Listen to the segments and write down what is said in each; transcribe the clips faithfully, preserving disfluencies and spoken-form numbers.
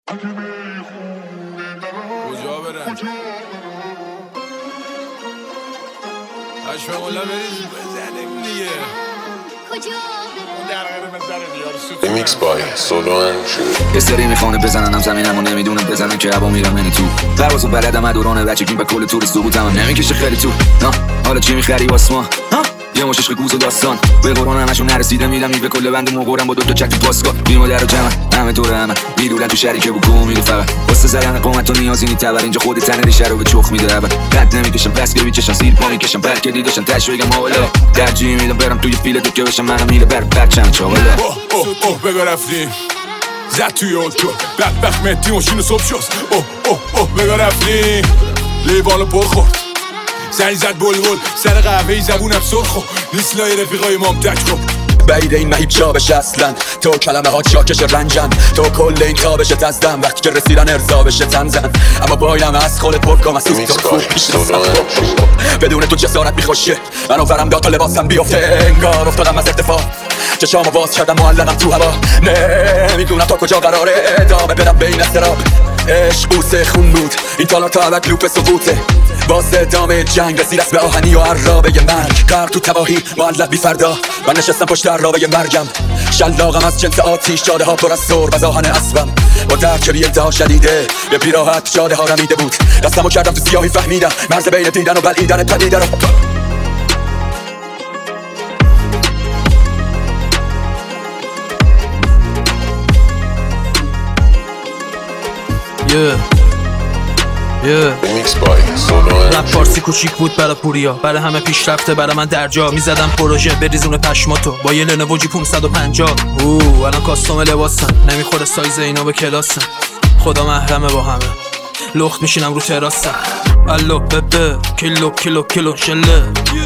کجا برن اشفه مولا بریز بزنیم دیگه Remix by Soloan یه سری میخونه بزننم زمینم و نمیدونم بزنم که هوا میرم یعنی تو پروازو بلدم دوران بچگی و کل توریست بودم نمیکشه خیلی تو حالا چی میخری واسه ما یه مش عشق گوز و داستان به قرآن همشون نرسیده میدم این به کل بند موقعم با دو تا چک تو پاسگاه بیرون در و جمع همه دور همه میدونن تو شریکه و گم میره فقط واسه زدن قامت و نیازی نیت تبر اینجا خودت تنه ریشه رو به چخ میده اول رد نمیکشم پس که میکشم زیر پا میکشم بلکه دیداشم تش بگم حالا ترجیح میدم برم توی فیل تو که بشم منم میره بر بچم چاولا اوه اوه اوه بگو رفتیم زد توی اوتو بدبخت مهدی ماشین صبح شد اوه اوه اوه بگو رفتیم لیوانو پر خورد زنی زد بلبل سر قهوه‌ای زبونم سرخو نیست لای رفیقای مام تک خب بعید این مهیب جا بشه اصلا تو کلمه ها چاکش رنجن تو کل این خوابش تزدم وقتی که رسیدن ارضا بشه تنزن اما بایم از خودت پرکام از تو خوب پیش نستم بدون تو جسارت میخوشه من آورم داد تا لباسم بیافته انگار افتادم از ارتفاع چشامو باز کردم معلقم تو هوا نمیدونم تا کجا قراره ادامه بدم بین استراب عشق بوسه خون بود این تالا تا ابد لوپ سقوطه باز ادامه جنگ رسید از به آهنی و عرابه مرگ غرق تو تباهی معلق بی فردا من نشستم پشت عرابه مرگم شلاقم از جنس آتیش جاده ها پر از سرب از آهن اسبم با درک که بی‌انتها شدیده به پیراحت جاده ها رمیده بود دستمو کردم تو سیاهی فهمیدم مرز بین دیدن و بلعیدن پدیده رو Yeah. Yeah. Remix by Soloan رپ فارسی کوچیک بود برای پوریا برای همه پیشرفته برای من درجا میزدم پروژه بریزون پشماتو با یه لنوو جی پانصد و پنجاه اوه الان کاستوم لباسم نمیخوره سایز اینا به کلاسم خدا محرمه با همه لخت میشینم رو تراسم الو ببه کیلو کیلو کیلو شله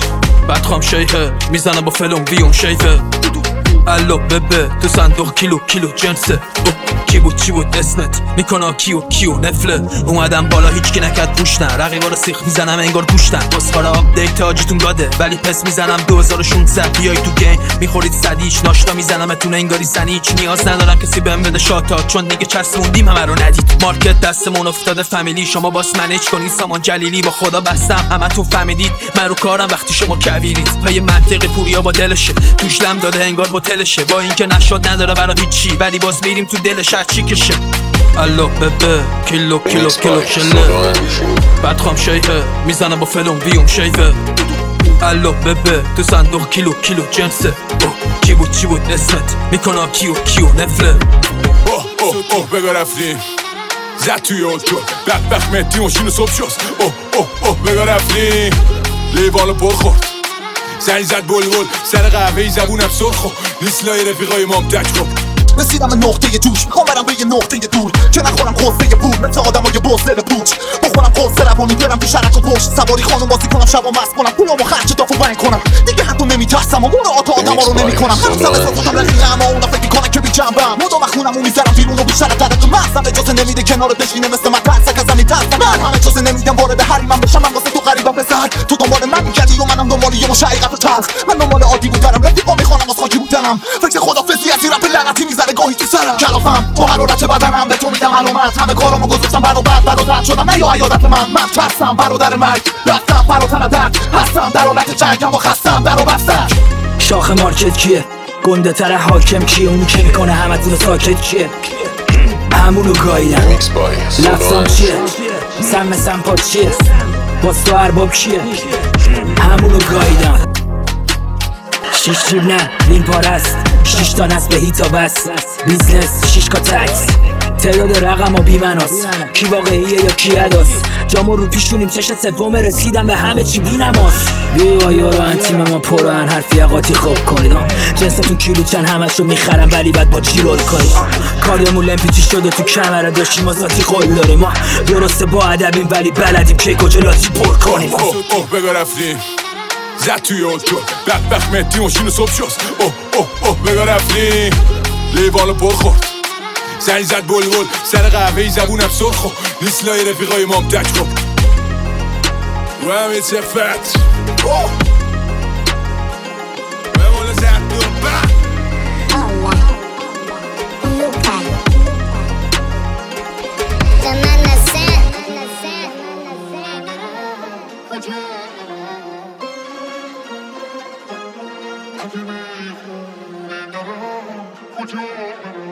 بدخوام شیخه میزنم با فلوم ویوم شیفه الو ببه تو صندوق کیلو کیلو جنسه کی بود چی بود اسمت میکنه کیو کیو نفله اومدم بالا هیچکی نکرد پوش نه رقیبا رو سیخ میزنم انگار گوشتن بسخار آپدیت آجیتون گاده ولی پس میزنم دو هزار و شانصد بیای تو گیم میخورید صدیش ناشتا میزنم اتون انگاری زنی هیچ نیاز ندارم کسی بهم بده شاتا چون دیگه چسبوندیم همه رو ندید مارکت دستمون افتاده فامیلی شما باس منیج کنید سامان جلیلی با خدا بستم همه تو فهمیدید من رو کارم وقتی شما کویرید پای منطقی پوریا با دلشه توش لم داده انگار با تلشه با اینکه نشد نداره برا هیچی ولی باز میریم تو دلش چی کشه الو ببه کیلو کیلو کیلو شله بدخوام شیخه میزنم با فلوم ویوم شیفه الو ببه تو صندوق کیلو کیلو جنسه کی بود چی بود اسمت میکنه کیو کیو نفله اوه اوه اوه بگو رفتیم زد توی اوتو بدبخت مهدی ماشین صبح شد اوه اوه اوه بگو رفتیم لیوانو پر خورد زنی زد بلبل سر قهوه‌ای زبونم سرخو نیست لای رفیقای مام تک خب رسیدم به نقطه جوش میخوام برم به یه نقطه دور که نخورم خسته پول مثل آدمای بزدل پوچ بخورم قرص روانی برم تو شرک و پشت سواری خانم بازی کنم شبا مست کنم پولامو خرج دافو بنگ کنم دیگه حتی نمیترسم و اون آتا آدما رو نمیکنم هنوزم احساساتم رقیقه اما اونا فکر میکنن که بی جنبم مدام خونم و میذارم بیرون و بیشتر درجه مغزم اجازه نمیده کنار بشینه مثل من ترسک ازم میترسم من همه اجازه نمیدم وارد حریمم بشم من واسه تو غریبم پسر تو دنبال من میگردی و منم دنبال یه مش حقیقت و تلخ من دنبال عادی بودنم رفیقا میخوانم واسه خاکی بودنم فکر خدافظی از این رپ لعنتی میذاره گاهی تو سرم کلافم با حرارت بدنم به تو میدم علامت همه کارامو گذاشتم برابر برادر شدم نه یا عیادت من من ترسم برادر مرگ رفتم فراتر درد هستم در حالت جنگم و خستم در و بستم شاخ مارکت کیه گنده تر حاکم کیه اونی که میکنه همتون ساکت کیه همونو گاییدم لفظام چیه سم سمپا چیه باز تو ارباب کیه همونو گاییدم شیش تریب نه این پارست شیش تا نست به هیتا بس بیزنس شیش کا تکس تعداد رقم و بیمناس کی واقعیه یا کی اداست جامو رو پیشونیم چشم سوم رسیدم به همه چی بی نماز بیوا یارو انتیم ما پران حرفی اقاطی خوب کنید جنستون کیلو چند همشو میخرم ولی بعد با چی رول کنید کارمون لمپیچی شده تو کمره داشتیم ما ذاتی قول داریم ما درسته با ادبیم ولی بلدیم که کجا لاتی پر کنیم اوه اوه بگو رفتیم زد توی اوتو بدبخت مهدی ماشین صبح شد اوه اوه اوه بگو رفتیم لیوانو پر خورد زنی زد بلبل سر قهوه‌ای زبونم سرخو نیست لای رفیقای مام تک خب رو همه صفت بمونه زد دو کجا